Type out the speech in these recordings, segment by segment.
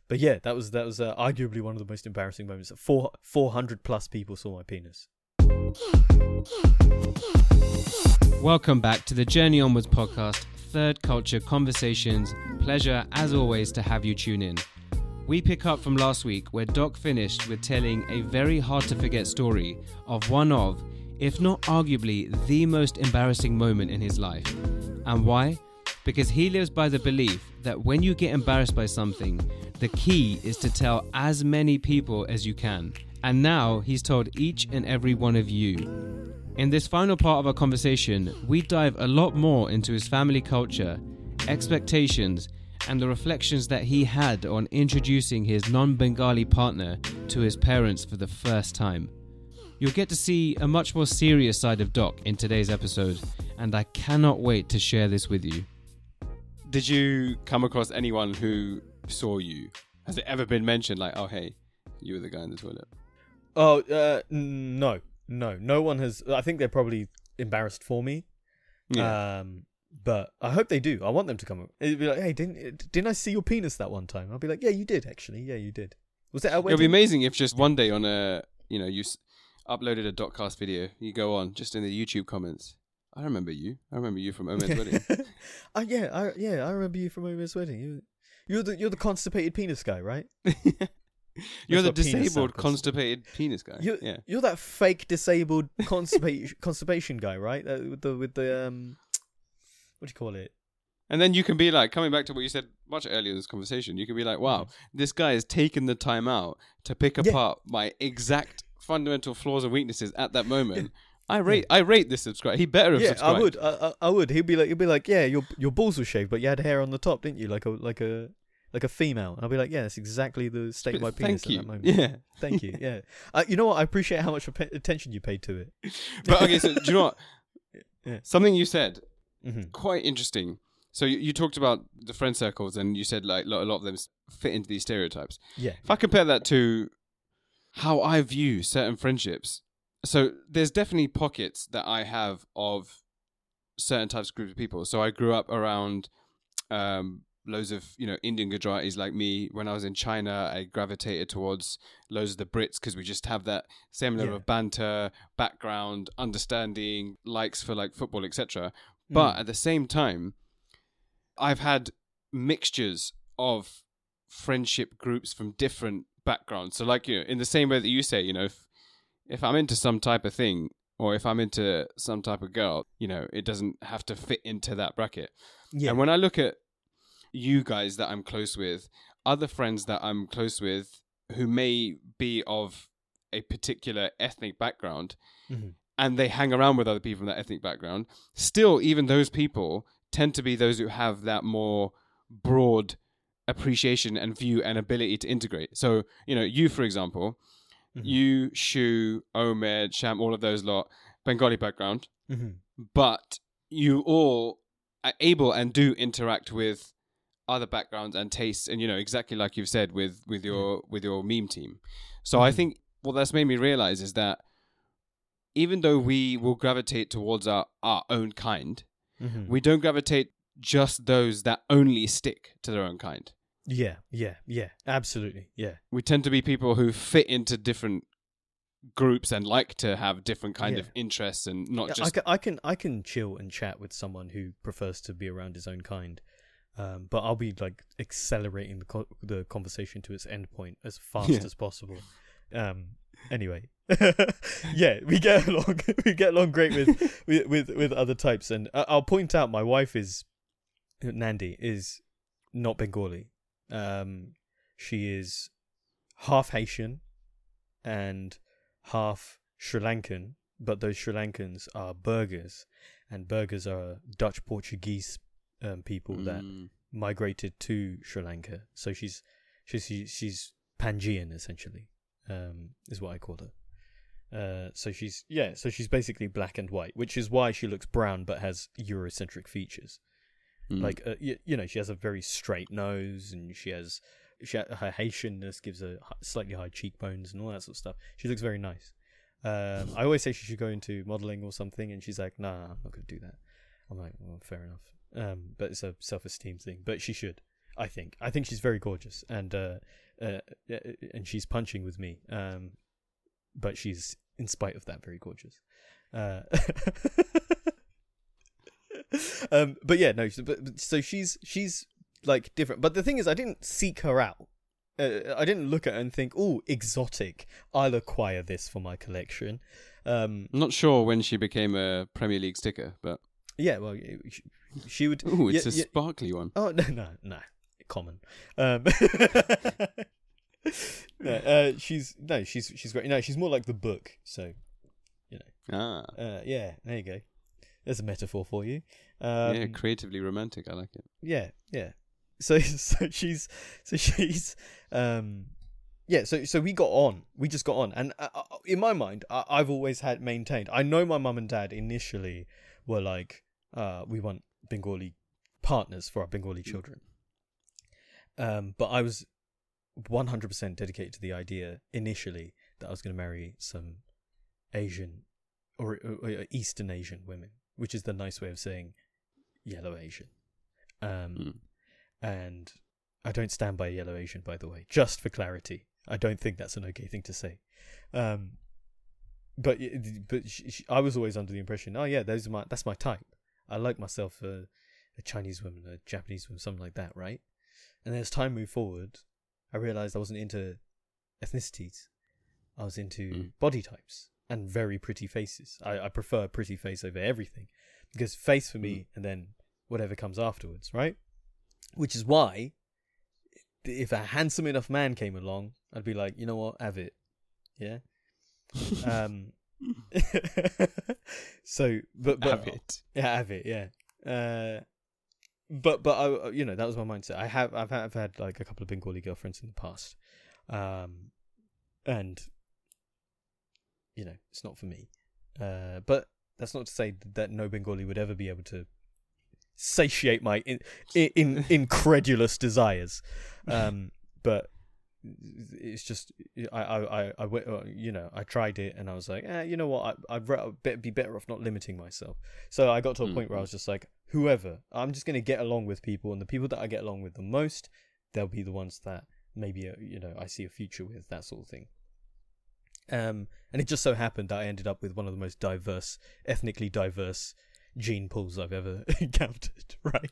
But yeah, that was arguably one of the most embarrassing moments. 400 plus people saw my penis. Welcome back to the Journey Onwards podcast, Third Culture Conversations. Pleasure, as always, to have you tune in. We pick up from last week where Doc finished with telling a very hard-to-forget story of one of, if not arguably, the most embarrassing moment in his life. And why? Because he lives by the belief that when you get embarrassed by something, the key is to tell as many people as you can. And now he's told each and every one of you. In this final part of our conversation, we dive a lot more into his family culture, expectations, and the reflections that he had on introducing his non-Bengali partner to his parents for the first time. You'll get to see a much more serious side of Doc in today's episode, and I cannot wait to share this with you. Did you come across anyone who saw you? Has it ever been mentioned, like, oh, hey, you were the guy in the toilet? Oh, no one has. I think they're probably embarrassed for me. Yeah. But I hope they do. I want them to come. It'd be like, hey, didn't I see your penis that one time? I'll be like, yeah, you did actually. Yeah, you did. Was it at wedding? It'd be amazing if just one day on you uploaded a Dotcast video. You go on just in the YouTube comments. I remember you. I remember you from Omen's wedding. I remember you from Omen's wedding. You're the constipated penis guy, right? You're the disabled constipated penis guy. You're that fake disabled constipation guy, right? With the what do you call it? And then you can be like, coming back to what you said much earlier in this conversation, you can be like, wow, this guy has taken the time out to pick apart my exact fundamental flaws and weaknesses at that moment. I rate this subscriber. He better have subscribed. Yeah, I would. He'd be like, yeah, your balls were shaved, but you had hair on the top, didn't you? Like a female. And I'll be like, yeah, that's exactly the state of my penis at that moment. Yeah. Thank you. Yeah. You know what? I appreciate how much attention you paid to it. But okay, so do you know what? Yeah. Something you said, quite interesting. So you talked about the friend circles, and you said like a lot of them fit into these stereotypes. Yeah. If I compare that to how I view certain friendships, so there's definitely pockets that I have of certain types of groups of people. So I grew up around loads of Indian Gujaratis like me. When I was in China, I gravitated towards loads of the Brits because we just have that same level of banter, background, understanding, likes for like football, etc. But at the same time, I've had mixtures of friendship groups from different backgrounds. So like, in the same way that you say, if I'm into some type of thing, or if I'm into some type of girl, it doesn't have to fit into that bracket. Yeah. And when I look at you guys that I'm close with, other friends that I'm close with who may be of a particular ethnic background, and they hang around with other people from that ethnic background, still, even those people tend to be those who have that more broad appreciation and view and ability to integrate. So, you, for example, you, Shu, Omed, Sham, all of those lot, Bengali background, but you all are able and do interact with other backgrounds and tastes, and exactly like you've said with your meme team. So I think what that's made me realize is that even though we will gravitate towards our own kind, we don't gravitate just those that only stick to their own kind. Yeah, absolutely, yeah. We tend to be people who fit into different groups and like to have different kind of interests, and not just. I can chill and chat with someone who prefers to be around his own kind, but I'll be like accelerating the conversation to its end point as fast as possible. Anyway, we get along great with other types, and I'll point out my wife is Nandi is not Bengali. She is half Haitian and half Sri Lankan, but those Sri Lankans are Burghers, and Burghers are Dutch Portuguese people that migrated to Sri Lanka. So she's Pangean essentially, is what I call her. So she's basically black and white, which is why she looks brown but has Eurocentric features. Like she has a very straight nose, and her Haitianness gives her slightly high cheekbones and all that sort of stuff. She looks very nice. I always say she should go into modeling or something, and she's like, "Nah, I'm not going to do that." I'm like, "Well, fair enough." But it's a self-esteem thing. But she should. I think she's very gorgeous, and she's punching with me. But she's, in spite of that, very gorgeous. But yeah, no. So she's like different. But the thing is, I didn't seek her out. I didn't look at her and think, "Oh, exotic. I'll acquire this for my collection." I'm not sure when she became a Premier League sticker, but yeah, well, she would. Ooh, it's a sparkly one. Oh no, common. She's great. No, she's more like the book. So, you know. Yeah, there you go. There's a metaphor for you. Yeah, creatively romantic. I like it. Yeah. So she's yeah. So we got on. We just got on, and in my mind, I've always maintained. I know my mum and dad initially were like, we want Bengali partners for our Bengali children. But I was 100% dedicated to the idea initially that I was going to marry some Asian or Eastern Asian women, which is the nice way of saying yellow Asian. And I don't stand by yellow Asian, by the way, just for clarity. I don't think that's an okay thing to say. But I was always under the impression, oh yeah, that's my type. I like myself a Chinese woman, a Japanese woman, something like that, right? And as time moved forward, I realized I wasn't into ethnicities. I was into body types and very pretty faces. I prefer a pretty face over everything, because face for me, and then whatever comes afterwards, right? Which is why, if a handsome enough man came along, I'd be like, you know what, have it, yeah. So, but have it, yeah. But I, you know, that was my mindset. I've had like a couple of Bengali girlfriends in the past, and you know, it's not for me. But that's not to say that no Bengali would ever be able to satiate my incredulous desires. But it's just I you know, I tried it and I was like, you know what, I'd be better off not limiting myself. So I got to a point where I was just like, whoever, I'm just going to get along with people, and the people that I get along with the most, they'll be the ones that maybe you know, I see a future with, that sort of thing. And it just so happened that I ended up with one of the most ethnically diverse gene pools I've ever encountered, right?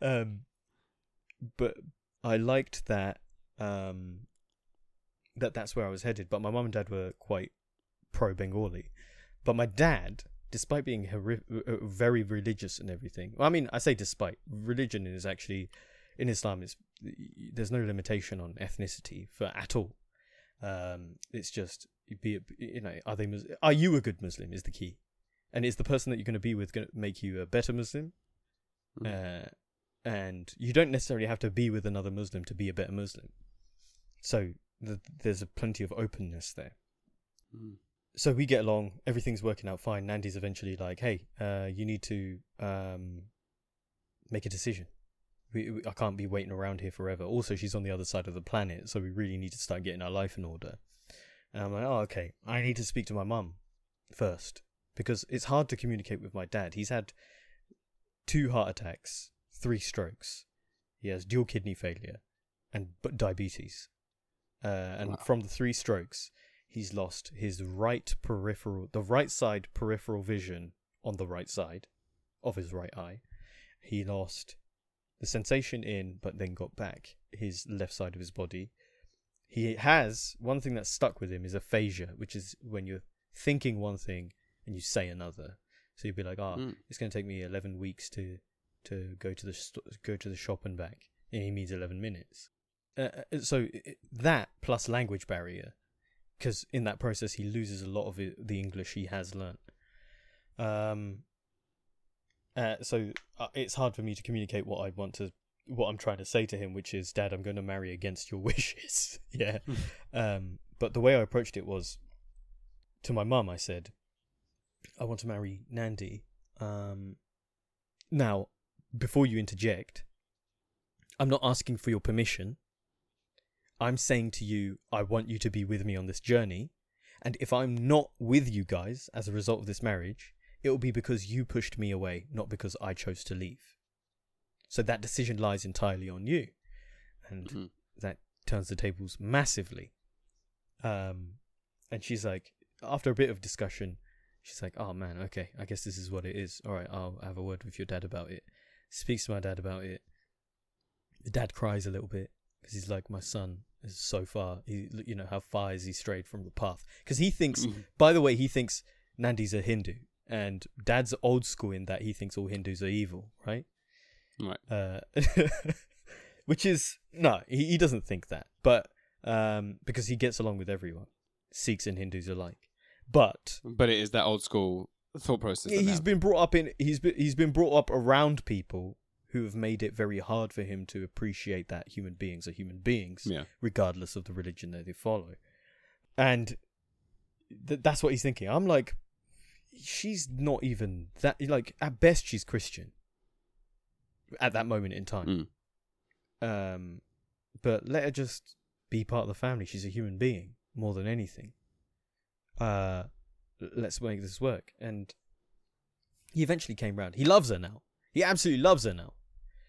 But I liked that that's where I was headed. But my mum and dad were quite pro-Bengali. But my dad, despite being very religious and everything, well, I mean, I say despite, religion is actually, in Islam, there's no limitation on ethnicity at all. It's just, you know, are you a good Muslim is the key. And is the person that you're going to be with going to make you a better Muslim? And you don't necessarily have to be with another Muslim to be a better Muslim. So there's plenty of openness there. So we get along, everything's working out fine. Nandi's eventually like, hey, you need to make a decision. I can't be waiting around here forever. Also, she's on the other side of the planet, so we really need to start getting our life in order. And I'm like, oh, okay, I need to speak to my mum first, because it's hard to communicate with my dad. He's had 2 heart attacks, 3 strokes. He has dual kidney failure and diabetes. And wow. From the 3 strokes, he's lost his the right side peripheral vision on the right side of his right eye. He lost the sensation in, but then got back his left side of his body. He has, one thing that's stuck with him is aphasia, which is when you're thinking one thing and you say another. So you'd be like, it's going to take me 11 weeks to go to the shop and back. And he means 11 minutes. So that plus language barrier, because in that process he loses a lot of the English he has learnt. So it's hard for me to communicate what I'm trying to say to him, which is, Dad, I'm going to marry against your wishes. Yeah. But the way I approached it was, to my mum, I said, I want to marry Nandi. Now, before you interject, I'm not asking for your permission. I'm saying to you, I want you to be with me on this journey. And if I'm not with you guys as a result of this marriage, it will be because you pushed me away, not because I chose to leave. So that decision lies entirely on you. and that turns the tables massively. And she's like, after a bit of discussion, she's like, oh man, okay, I guess this is what it is. All right, I'll have a word with your dad about it. Speaks to my dad about it. The dad cries a little bit because he's like, my son is so far. How far has he strayed from the path? Because he thinks, by the way, he thinks Nandi's a Hindu, and Dad's old school in that he thinks all Hindus are evil, right? Right. Which is no, he doesn't think that, but because he gets along with everyone, Sikhs and Hindus alike. But it is that old school thought process. He's been brought up around people who have made it very hard for him to appreciate that human beings are human beings, regardless of the religion that they follow. And that's what he's thinking. I'm like, she's not even that. Like, at best, she's Christian at that moment in time. But let her just be part of the family. She's a human being more than anything. Let's make this work. And he eventually came round. He loves her now. He absolutely loves her now.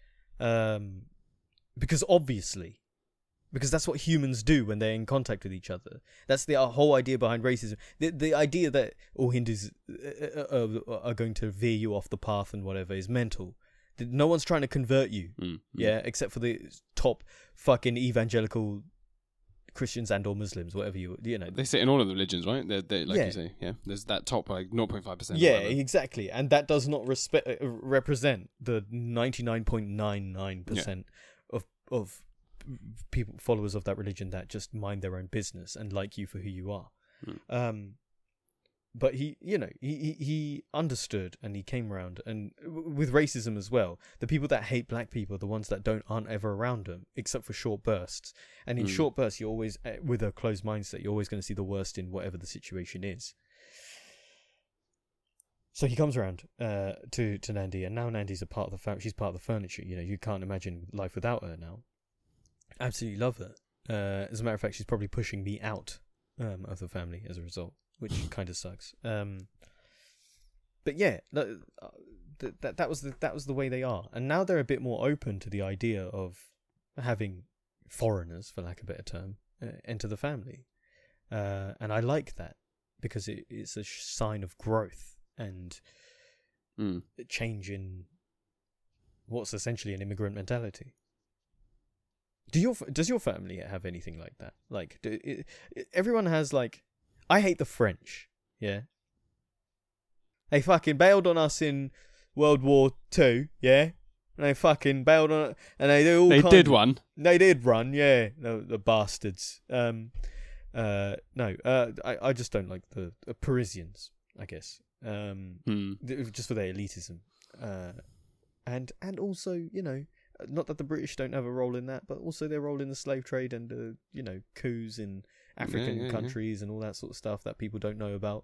Because that's what humans do when they're in contact with each other. That's the whole idea behind racism. The idea that all Hindus are going to veer you off the path and whatever is mental. No one's trying to convert you, except for the top fucking evangelical Christians and or Muslims, whatever you know. They say in all of the religions, right? They like you say, there's that top like 0.5%. Yeah, exactly, and that does not represent the 99.99% of people, followers of that religion, that just mind their own business and like you for who you are. But he understood, and he came around. And with racism as well, the people that hate black people are the ones that aren't ever around them, except for short bursts. And in short bursts, you're always, with a closed mindset, you're always going to see the worst in whatever the situation is. So he comes around to Nandi, and now Nandi's a part of the family. She's part of the furniture. You can't imagine life without her now. Absolutely love her. As a matter of fact, she's probably pushing me out of the family as a result, which kind of sucks. But yeah, that was the way they are, and now they're a bit more open to the idea of having foreigners, for lack of a better term, enter the family, and I like that because it's a sign of growth and change in what's essentially an immigrant mentality. Does your family have anything like that? Like, everyone has like. I hate the French, yeah? They fucking bailed on us in World War II, yeah? And they fucking bailed on it, and they do all They did run, yeah, the bastards. I just don't like the Parisians, I guess. Just for their elitism. And also, not that the British don't have a role in that, but also their role in the slave trade and, coups in African countries and all that sort of stuff that people don't know about,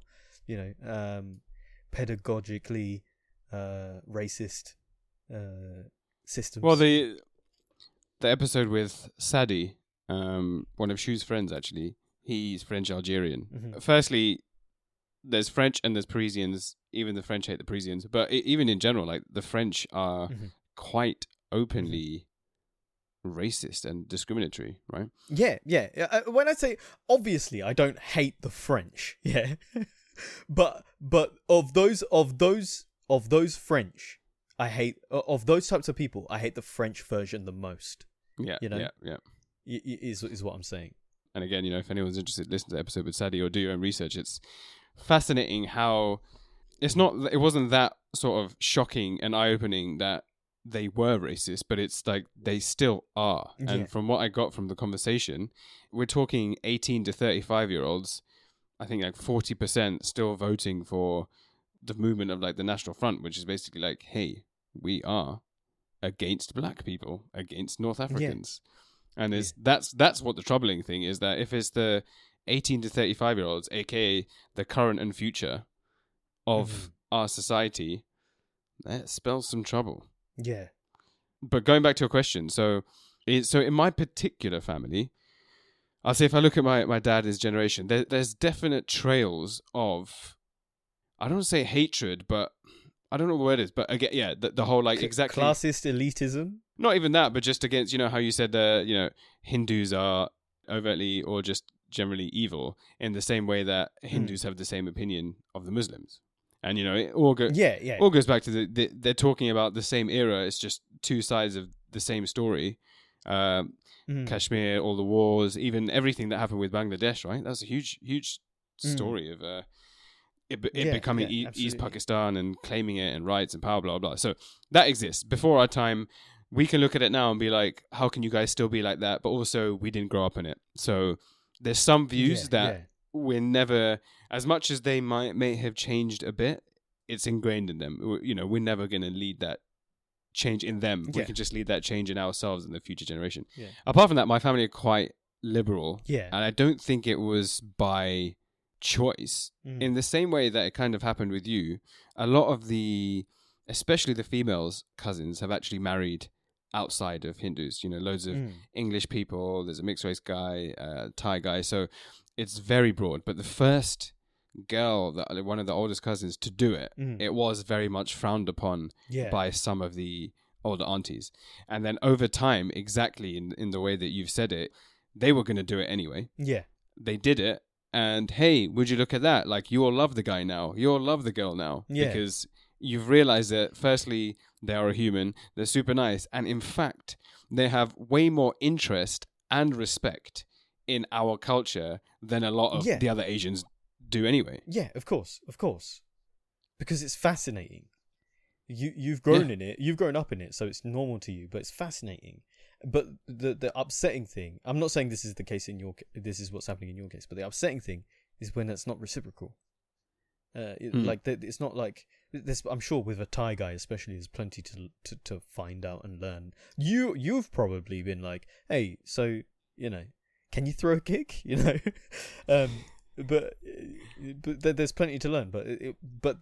pedagogically racist systems. Well, the episode with Sadi, one of Shu's friends, actually, he's French-Algerian. Mm-hmm. Firstly, there's French and there's Parisians. Even the French hate the Parisians. But even in general, like, the French are quite openly racist and discriminatory, right? Yeah. When I say, obviously, I don't hate the French, yeah, but of those French, I hate of those types of people. I hate the French version the most. Yeah, is what I'm saying. And again, if anyone's interested, listen to the episode with Sadi or do your own research. It's fascinating how it wasn't that sort of shocking and eye-opening that they were racist, but it's like they still are. Yeah. And from what I got from the conversation, we're talking 18 to 35-year-olds, I think like 40% still voting for the movement of like the National Front, which is basically like, hey, we are against black people, against North Africans. Yeah. And that's what the troubling thing is, that if it's the 18 to 35-year-olds, aka the current and future of our society, that spells some trouble. Yeah. But going back to your question, so in my particular family, I'll say if I look at my dad's generation, there's definite trails of, I don't want to say hatred, but I don't know what it is, but again, the whole like exactly classist elitism. not even that, but just against, how you said Hindus are overtly or just generally evil, in the same way that Hindus have the same opinion of the Muslims. And, it all goes back to they're talking about the same era. It's just two sides of the same story. Kashmir, all the wars, even everything that happened with Bangladesh, right? That was a huge story of it becoming East Pakistan and claiming it and rights and power, blah, blah. So that exists. Before our time, we can look at it now and be like, how can you guys still be like that? But also, we didn't grow up in it. So there's some views that we're never, as much as they may have changed a bit, it's ingrained in them. We're never going to lead that change in them. We can just lead that change in ourselves and the future generation. Apart from that, my family are quite liberal. And I don't think it was by choice. In the same way that it kind of happened with you, a lot of especially the females' cousins have actually married outside of Hindus. Loads of English people, there's a mixed race guy, Thai guy. So it's very broad. But the first girl, one of the oldest cousins, to do it, it was very much frowned upon by some of the older aunties. And then over time, exactly in the way that you've said it, they were going to do it anyway. They did it. And hey, would you look at that? Like, you all love the guy now. You all love the girl now. Because you've realized that, firstly, they are a human. They're super nice. And in fact, they have way more interest and respect in our culture than a lot of the other Asians do anyway. Yeah, of course. Because it's fascinating. You've grown in it. You've grown up in it, so it's normal to you, but it's fascinating. But the upsetting thing, I'm not saying this is the case this is what's happening in your case, but the upsetting thing is when it's not reciprocal. Like, it's not like this. I'm sure with a Thai guy especially, there's plenty to find out and learn. You've probably been like, hey, so can you throw a kick? But there's plenty to learn. But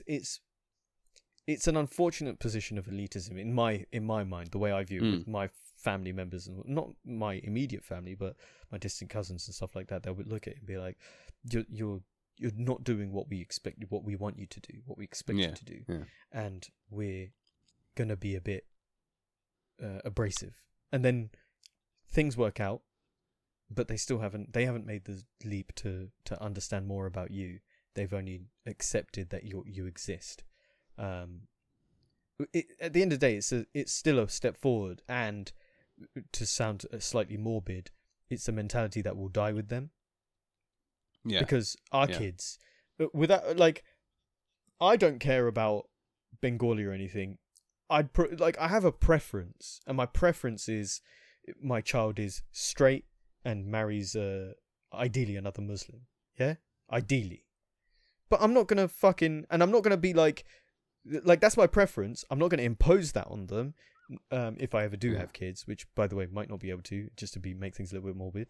it's an unfortunate position of elitism in my mind, the way I view it with my family members, and not my immediate family, but my distant cousins and stuff like that. They would look at it and be like, you're not doing what we expect, what we want you to do, what we expect you to do, and we're gonna be a bit abrasive. And then things work out, but they haven't made the leap to understand more about you. They've only accepted that you exist. At the end of the day, it's still a step forward, and to sound slightly morbid, it's a mentality that will die with them. Because our kids, without I don't care about Bengali or anything. I have a preference, and my preference is my child is straight and marries ideally another Muslim. Ideally. But I'm not gonna and I'm not gonna be like that's my preference. I'm not gonna impose that on them. If I ever do have kids, which by the way might not be able to, just to make things a little bit morbid.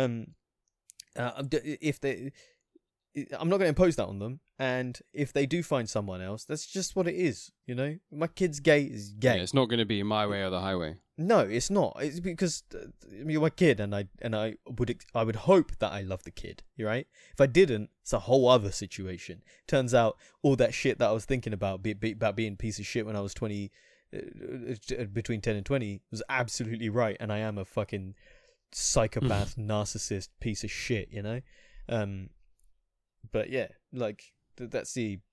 I'm not going to impose that on them, and if they do find someone else, that's just what it is. My kid's gay is gay. It's not going to be my way or the highway. No, it's not. It's because you're my kid, and I would hope that I love the kid. Right? If I didn't, it's a whole other situation. Turns out all that shit that I was thinking about being a piece of shit when I was 20, between 10 and 20, was absolutely right, and I am a fucking psychopath, narcissist piece of shit. But yeah, that's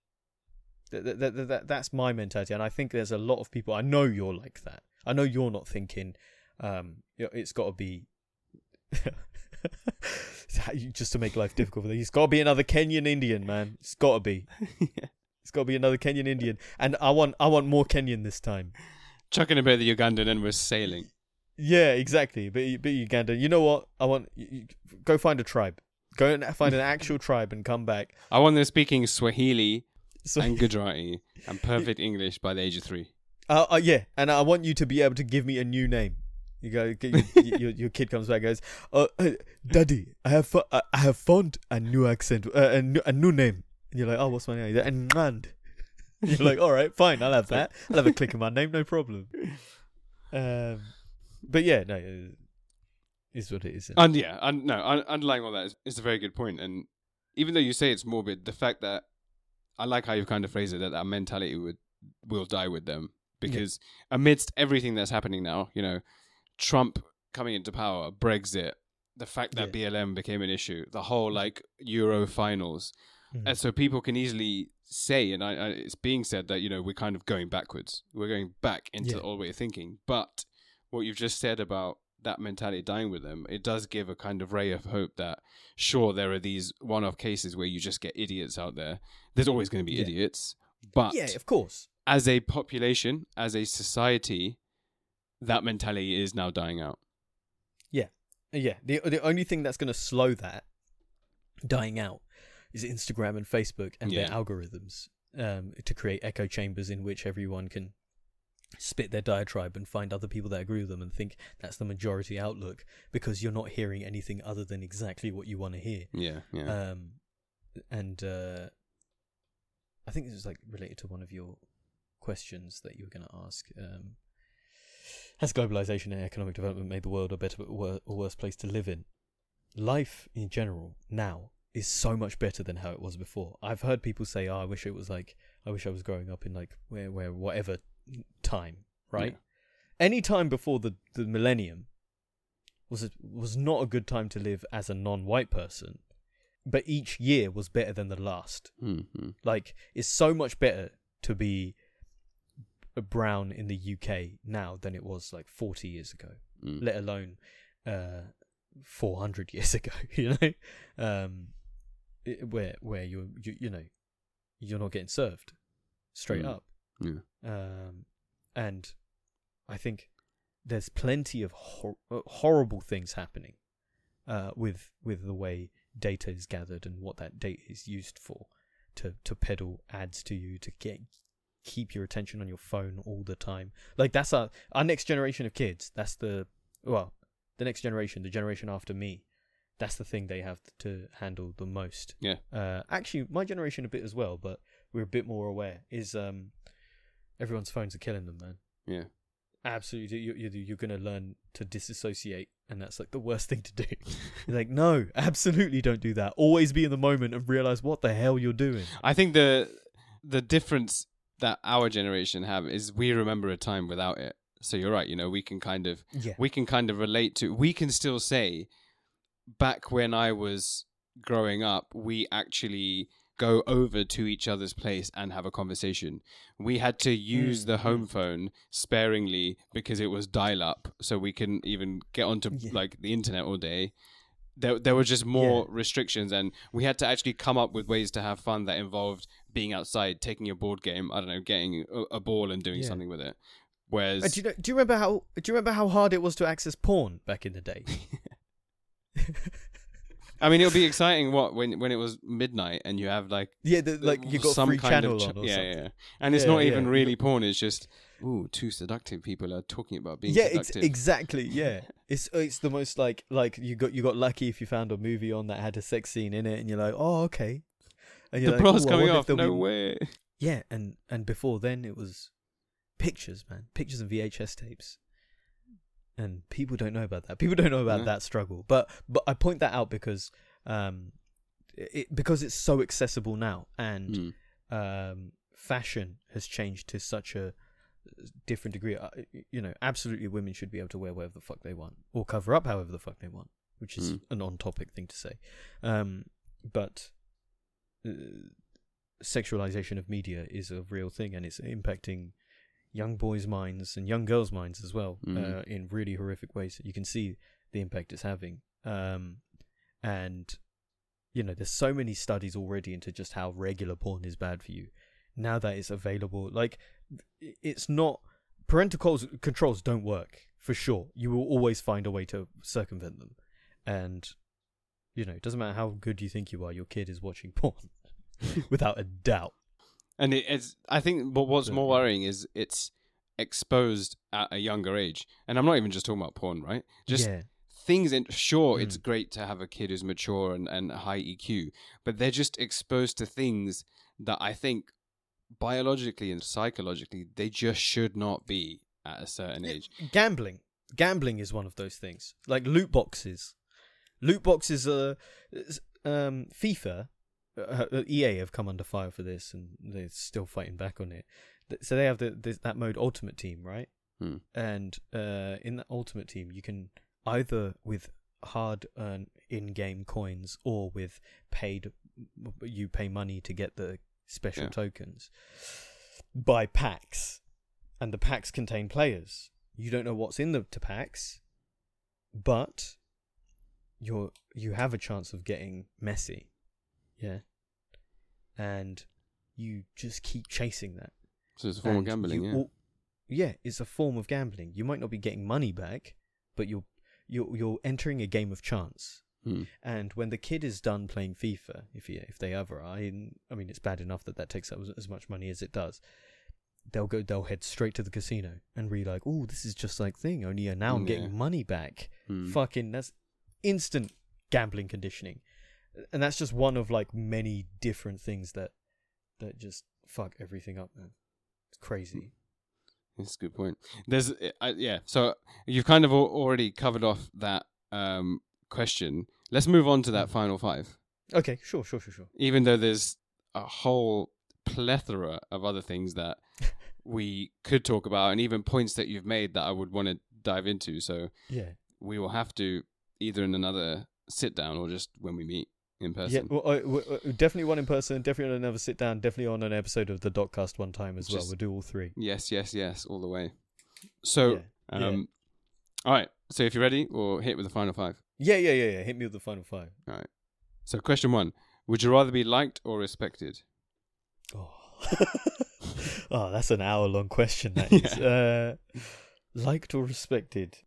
that's my mentality, and I think there's a lot of people. I know you're like that. I know you're not thinking, it's got to be just to make life difficult for them. It's got to be another Kenyan Indian, man. It's got to be. It's got to be another Kenyan Indian, and I want more Kenyan this time. Chucking a bit of the Ugandan and we're sailing. Yeah, exactly. But Uganda, you know what? I want go find a tribe. Go and find an actual tribe and come back. I want them speaking Swahili and Gujarati and perfect English by the age of 3. Yeah, and I want you to be able to give me a new name. You go, your kid comes back and goes, Daddy, I have found a new accent, a new name. And you're like, oh, what's my name? And you're like, all right, fine, I'll have that. I'll have a click in my name, no problem. But yeah, no, is what it is. And yeah, underlying all that is a very good point. And even though you say it's morbid, the fact that I like how you've kind of phrased it, that mentality will die with them, because amidst everything that's happening now, Trump coming into power, Brexit, the fact that BLM became an issue, the whole like Euro finals. And so people can easily say, and it's being said that, we're kind of going backwards. We're going back into the old way of thinking. But what you've just said about that mentality dying with them, it does give a kind of ray of hope that, sure, there are these one-off cases where you just get idiots out there. There's always going to be idiots. But of course, as a population, as a society, that mentality is now dying out. Yeah. The only thing that's going to slow that dying out is Instagram and Facebook and their algorithms to create echo chambers in which everyone can spit their diatribe and find other people that agree with them and think that's the majority outlook, because you're not hearing anything other than exactly what you want to hear. And I think this is like related to one of your questions that you were going to ask. Has globalization and economic development made the world a better or worse place to live in? Life in general now is so much better than how it was before. I've heard people say, I wish I was growing up in like where whatever time, right? Any time before the millennium was not a good time to live as a non-white person, but each year was better than the last. Like, it's so much better to be a brown in the UK now than it was like 40 years ago, let alone 400 years ago, where you're not getting served straight up. And I think there's plenty of horrible things happening with the way data is gathered and what that data is used for, to peddle ads to you, to keep your attention on your phone all the time. Like, that's our next generation of kids. That's the next generation, the generation after me. That's the thing they have to handle the most. Actually, my generation a bit as well, but we're a bit more aware. Is everyone's phones are killing them, man. Absolutely. You're going to learn to disassociate, and that's like the worst thing to do. You're like, no, absolutely don't do that. Always be in the moment and realize what the hell you're doing. I think the difference that our generation have is we remember a time without it. So you're right, we can kind of relate to, we can still say, back when I was growing up, we actually go over to each other's place and have a conversation. We had to use the home phone sparingly because it was dial-up, so we couldn't even get onto like the internet all day. There were just more restrictions, and we had to actually come up with ways to have fun that involved being outside, taking a board game, I don't know, getting a ball and doing something with it. Whereas, do you remember how hard it was to access porn back in the day? I mean, it'll be exciting when it was midnight and you have like you got some free kind channel of on or something. And it's not even really porn. It's just two seductive people are talking about being seductive. Exactly. Yeah, it's the most like you got lucky if you found a movie on that had a sex scene in it, and you're like, oh, okay. And you're the like, bra's coming off. No way. Yeah, and before then it was pictures, man, pictures and VHS tapes. And people don't know about that. People don't know about that struggle. But I point that out because it's so accessible now, and fashion has changed to such a different degree. Absolutely, women should be able to wear whatever the fuck they want, or cover up however the fuck they want, which is an on-topic thing to say. But sexualization of media is a real thing, and it's impacting young boys' minds and young girls' minds as well, in really horrific ways. You can see the impact it's having. And, there's so many studies already into just how regular porn is bad for you. Now that it's available, like, it's not... Parental controls don't work, for sure. You will always find a way to circumvent them. And, it doesn't matter how good you think you are, your kid is watching porn. Without a doubt. And I think what's more worrying is it's exposed at a younger age. And I'm not even just talking about porn, right? Just things, it's great to have a kid who's mature and high EQ, but they're just exposed to things that I think biologically and psychologically, they just should not be at a certain age. Gambling is one of those things. Like loot boxes. Loot boxes are... FIFA... EA have come under fire for this, and they're still fighting back on it. So they have that mode Ultimate Team, right? And in that Ultimate Team, you can either with hard earned in-game coins or with you pay money to get the special tokens, buy packs, and the packs contain players. You don't know what's in the packs, but you have a chance of getting Messi, and you just keep chasing that. So it's a form of gambling, it's a form of gambling. You might not be getting money back, but you're entering a game of chance. And when the kid is done playing FIFA, if they ever are, I mean, it's bad enough that takes up as much money as it does. They'll head straight to the casino and be like, "Oh, this is just like thing. Only now I'm getting money back." Fucking, that's instant gambling conditioning, and that's just one of like many different things that just fuck everything up, man. It's crazy. That's a good point. There's so you've kind of already covered off that question. Let's move on to that final 5. Okay, sure. Even though there's a whole plethora of other things that we could talk about, and even points that you've made that I would want to dive into. So we will have to either in another sit down or just when we meet in person. Yeah, well, definitely one in person, definitely on another sit down, definitely on an episode of the Dotcast one time as well. We'll do all 3. Yes, all the way. So, all right. So if you're ready, we'll hit with the final 5. Yeah. Hit me with the final 5. All right. So question 1: would you rather be liked or respected? Oh, that's an hour-long question. That is. Liked or respected?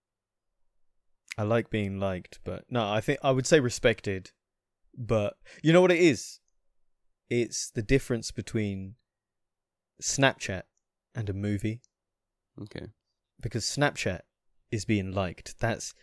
I like being liked, but no, I think I would say respected. But you know what it is? It's the difference between Snapchat and a movie. Okay. Because Snapchat is being liked. That's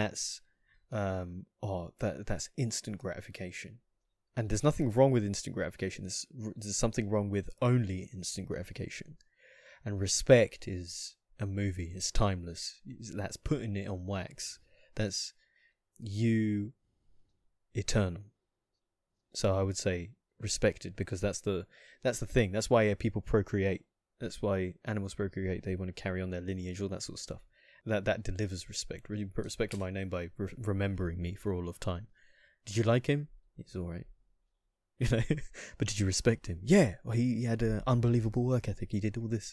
instant gratification. And there's nothing wrong with instant gratification. There's something wrong with only instant gratification. And respect is a movie. It's timeless. That's putting it on wax. That's you eternal. So I would say respected, because that's the thing. That's why people procreate. That's why animals procreate. They want to carry on their lineage, all that sort of stuff. That delivers respect. Really put respect on my name by remembering me for all of time. Did you like him? He's all right. You know, but did you respect him? Yeah. Well, he had an unbelievable work ethic. He did all this.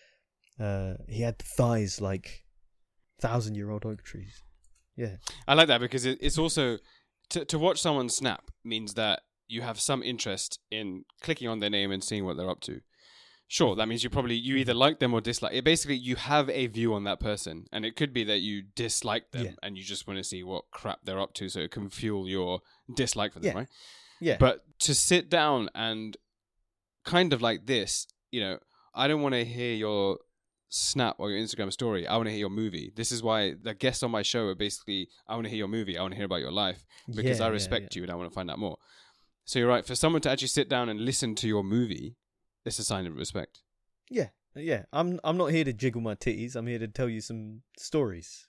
He had thighs like 1,000-year-old oak trees. Yeah. I like that because it's also to watch someone snap means that you have some interest in clicking on their name and seeing what they're up to. Sure, that means you either like them or dislike it. Basically, you have a view on that person, and it could be that you dislike them and you just want to see what crap they're up to, so it can fuel your dislike for them, right? Yeah. But to sit down and kind of like this, I don't want to hear your snap or your Instagram story. I want to hear your movie. This is why the guests on my show are basically, I want to hear your movie. I want to hear about your life because I respect you and I want to find out more. So you're right. For someone to actually sit down and listen to your movie, it's a sign of respect. Yeah. I'm not here to jiggle my titties. I'm here to tell you some stories.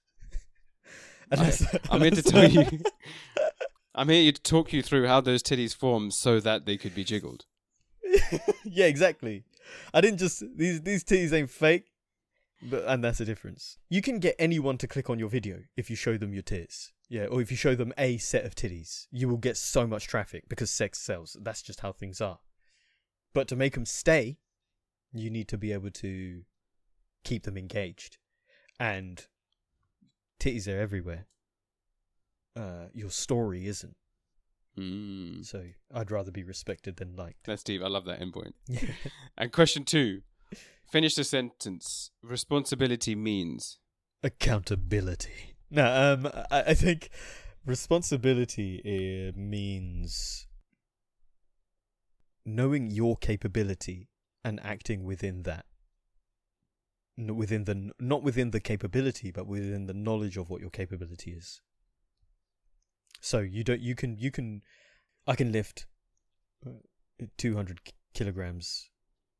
I'm here to tell you. I'm here to talk you through how those titties formed so that they could be jiggled. Yeah, exactly. I didn't just these titties ain't fake, and that's the difference. You can get anyone to click on your video if you show them your tits. Yeah, or if you show them a set of titties, you will get so much traffic because sex sells. That's just how things are. But to make them stay, you need to be able to keep them engaged. And titties are everywhere. Your story isn't. So I'd rather be respected than liked. That's deep. I love that endpoint. And question 2. Finish the sentence. Responsibility means? Accountability. No, I think responsibility means knowing your capability and acting within that. Not within the capability, but within the knowledge of what your capability is. So I can lift 200 kilograms,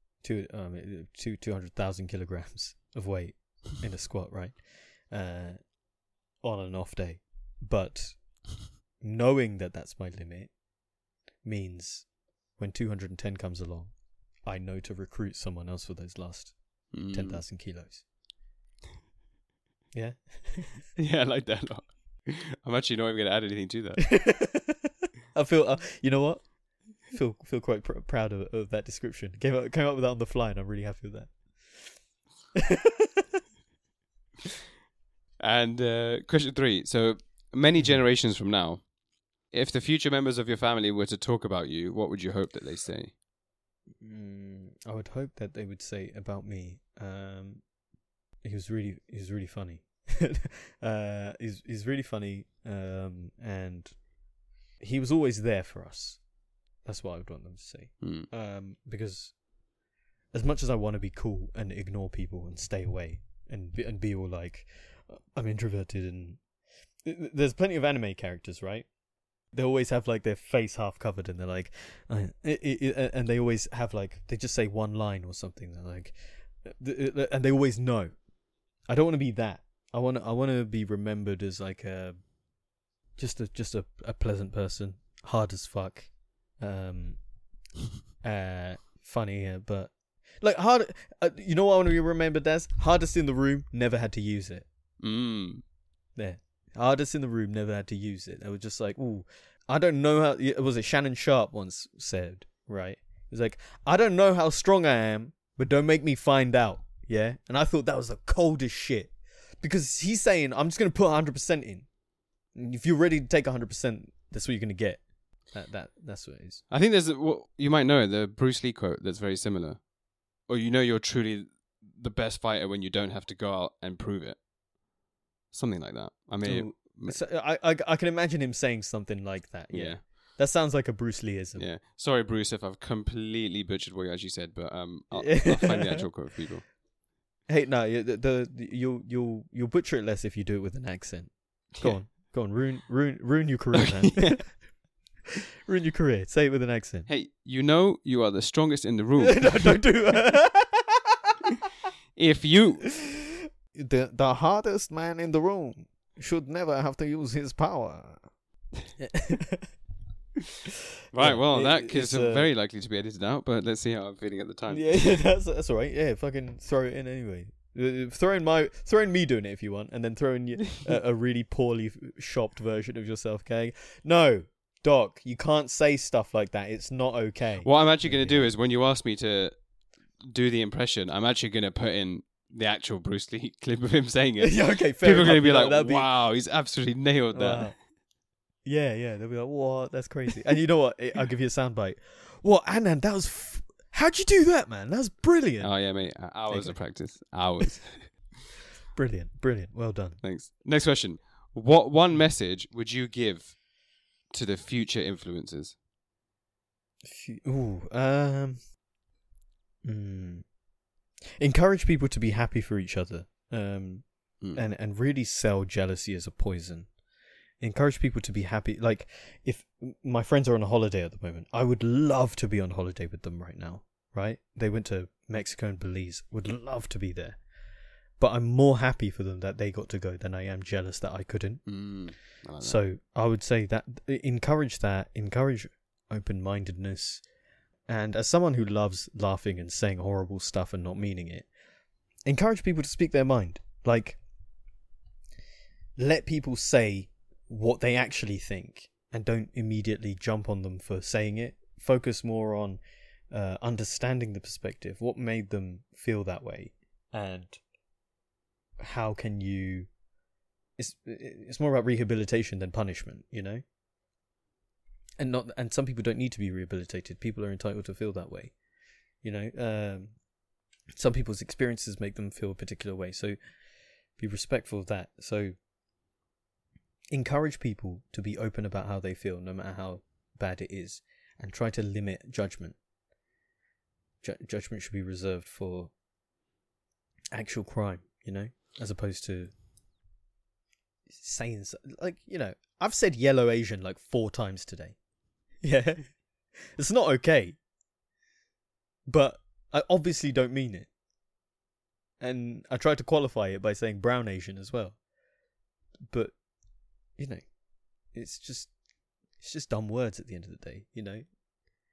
200,000 kilograms of weight in a squat, right? On an off day. But knowing that that's my limit means when 210 comes along, I know to recruit someone else for those last 10,000 kilos. Yeah. Yeah, I like that a lot. I'm actually not even going to add anything to that. I feel, you know what? Feel quite proud of that description. Came up with that on the fly, and I'm really happy with that. And question 3. So many generations from now, if the future members of your family were to talk about you, what would you hope that they say? I would hope that they would say about me. He was really funny. He's really funny. And he was always there for us. That's what I would want them to say. Because as much as I want to be cool and ignore people and stay away and be all like, I'm introverted, and there's plenty of anime characters, right? They always have like their face half covered, and they're like, and they always have like, they just say one line or something. They're like, and they always know. I don't want to be that. I want to be remembered as like just a pleasant person, hard as fuck, funny, but like hard. You know what I want to be remembered as? Hardest in the room, never had to use it. There. Hardest in the room, never had to use it. They were just like, ooh, I don't know how. Was it Shannon Sharp once said, right? He was like, I don't know how strong I am, but don't make me find out. Yeah, and I thought that was the coldest shit, because he's saying, I'm just gonna put 100% in. And if you're ready to take 100%, that's what you're gonna get. That's what it is. I think there's you might know the Bruce Lee quote that's very similar, or you're truly the best fighter when you don't have to go out and prove it. Something like that. I mean, I can imagine him saying something like that. Yeah. That sounds like a Bruce Lee-ism. Yeah. Sorry, Bruce, if I've completely butchered what you actually said, but I'll find the actual quote for people. Hey, no, you'll butcher it less if you do it with an accent. Go on, ruin your career, man. Ruin your career. Say it with an accent. Hey, you are the strongest in the room. No, don't do that. If you... The hardest man in the room should never have to use his power. Right, well, that is very likely to be edited out, but let's see how I'm feeling at the time. Yeah, that's all right. Yeah, fucking throw it in anyway. Throw in me doing it if you want, and then throw in a really poorly shopped version of yourself going, no, Doc, you can't say stuff like that. It's not okay. What I'm actually going to do is, when you ask me to do the impression, I'm actually going to put in the actual Bruce Lee clip of him saying it. Yeah, okay, fair People are going to be enough. like, wow, he's absolutely nailed that. Wow. Yeah, they'll be like, what? That's crazy. And you know what? I'll give you a soundbite. What, Anand, that was... How'd you do that, man? That was brilliant. Oh, yeah, mate. Hours of practice. Hours. Brilliant. Well done. Thanks. Next question. What one message would you give to the future influencers? Encourage people to be happy for each other, and really sell jealousy as a poison. Encourage people to be happy. Like, if my friends are on a holiday at the moment, I would love to be on holiday with them right now, right? They went to Mexico and Belize. Would love to be there. But I'm more happy for them that they got to go than I am jealous that I couldn't. I like so I would say that, encourage open-mindedness. And as someone who loves laughing and saying horrible stuff and not meaning it, encourage people to speak their mind. Like, let people say what they actually think and don't immediately jump on them for saying it. Focus more on understanding the perspective, what made them feel that way, and how can you... It's more about rehabilitation than punishment, you know? And some people don't need to be rehabilitated. People are entitled to feel that way, you know? Some people's experiences make them feel a particular way, so be respectful of that. So encourage people to be open about how they feel, no matter how bad it is, and try to limit judgment. Judgment should be reserved for actual crime, you know, as opposed to saying, like, you know, I've said yellow Asian like 4 times today. Yeah, it's not okay, but I obviously don't mean it, and I tried to qualify it by saying brown Asian as well, but you know, it's just dumb words at the end of the day, you know.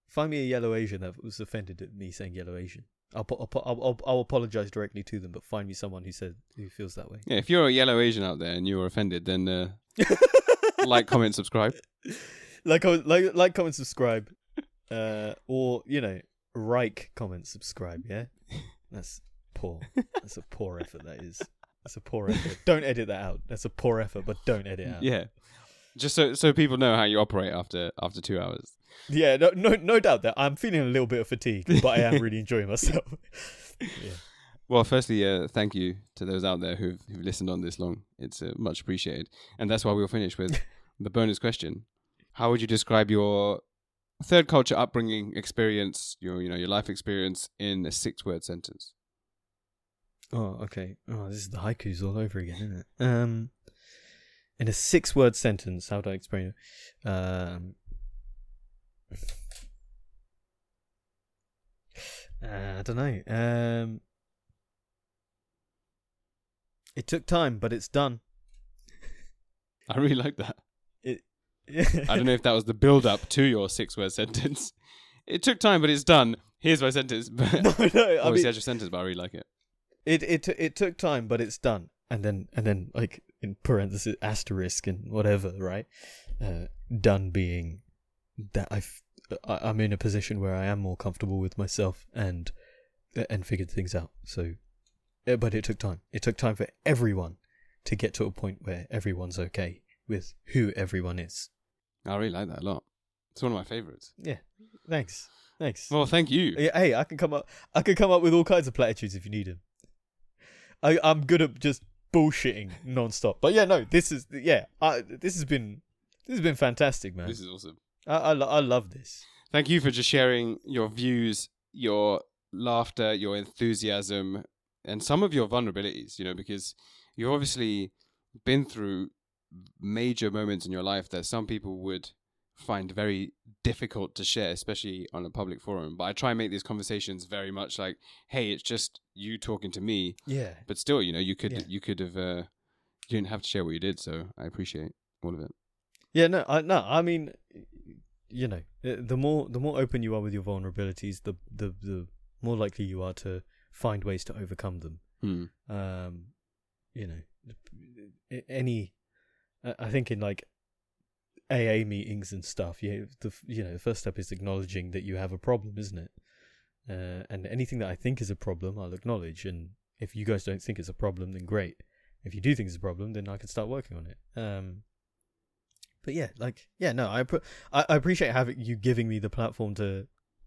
Find me a yellow Asian that was offended at me saying yellow Asian. I'll apologize directly to them, but find me someone who feels that way. Yeah, if you're a yellow Asian out there and you were offended, then like, comment, subscribe. Like, comment, subscribe, or Reich, comment, subscribe. Yeah, that's poor. That's a poor effort. That is. That's a poor effort. Don't edit that out. That's a poor effort, but don't edit out. Yeah, just so people know how you operate after 2 hours. Yeah, no doubt that I'm feeling a little bit of fatigue, but I am really enjoying myself. Yeah. Well, firstly, thank you to those out there who've listened on this long. It's much appreciated, and that's why we'll finish with the bonus question. How would you describe your third culture upbringing experience, your life experience, in a 6-word sentence? Oh, okay. Oh, this is the haikus all over again, isn't it? In a 6-word sentence, how would I explain it? I don't know. It took time, but it's done. I really like that. I don't know if that was the build-up to your 6-word sentence. It took time, but it's done. Here's my sentence. No. Obviously, that's your sentence, but I really like it. It took time, but it's done. And then like in parentheses asterisk and whatever, right? Done being that I'm in a position where I am more comfortable with myself and figured things out. So, but it took time. It took time for everyone to get to a point where everyone's okay with who everyone is. I really like that a lot. It's one of my favorites. Yeah, thanks. Well, thank you. Hey, I can come up with all kinds of platitudes if you need them. I'm good at just bullshitting non-stop. But yeah, no, this has been fantastic, man. This is awesome. I love this. Thank you for just sharing your views, your laughter, your enthusiasm, and some of your vulnerabilities, because you've obviously been through major moments in your life that some people would find very difficult to share, especially on a public forum. But I try and make these conversations very much like, hey, it's just you talking to me. Yeah. But still, you could have, you didn't have to share what you did. So I appreciate all of it. Yeah, no. I mean, the more open you are with your vulnerabilities, the more likely you are to find ways to overcome them. I think in like AA meetings and stuff, the first step is acknowledging that you have a problem, isn't it? And anything that I think is a problem, I'll acknowledge. And if you guys don't think it's a problem, then great. If you do think it's a problem, then I can start working on it. But I appreciate having you giving me the platform to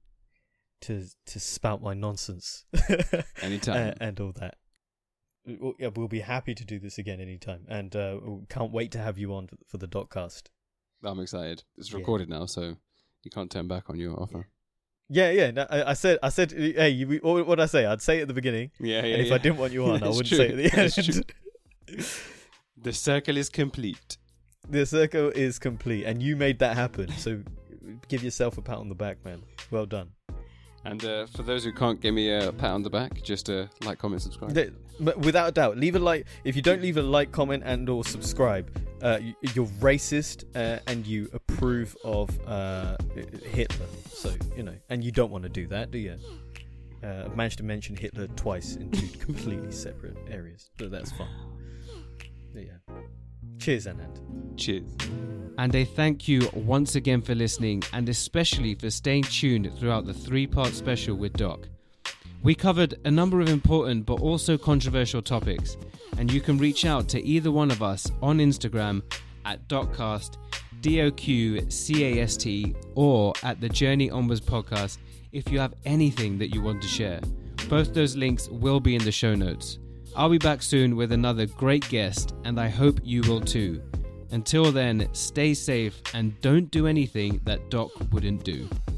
spout my nonsense. Anytime. And all that. We'll be happy to do this again anytime, and can't wait to have you on for the Dotcast. I'm excited. It's recorded now, so you can't turn back on your offer. Yeah. No, I said, hey, what did I say? I'd say it at the beginning. Yeah. And if I didn't want you on, I wouldn't say it at the end. The circle is complete. The circle is complete, and you made that happen. So give yourself a pat on the back, man. Well done. And for those who can't give me a pat on the back, just like, comment, subscribe. Without a doubt, leave a like. If you don't leave a like, comment, and or subscribe, you're racist and you approve of Hitler. So and you don't want to do that, do you? I managed to mention Hitler twice in 2 completely separate areas, but that's fine. But yeah. Cheers, Anand. Cheers. And a thank you once again for listening, and especially for staying tuned throughout the 3-part special with Doc. We covered a number of important but also controversial topics, and you can reach out to either one of us on Instagram at Doccast, DOQCAST, or at the Journey Onwards podcast if you have anything that you want to share. Both those links will be in the show notes. I'll be back soon with another great guest, and I hope you will too. Until then, stay safe and don't do anything that Doc wouldn't do.